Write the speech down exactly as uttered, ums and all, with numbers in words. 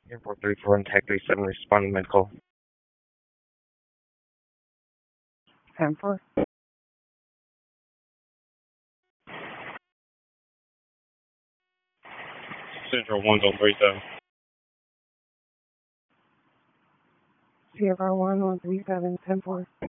Airport three four and Tag three seven responding medical. ten four. Central one zone three seven. Sierra one one three seven ten four.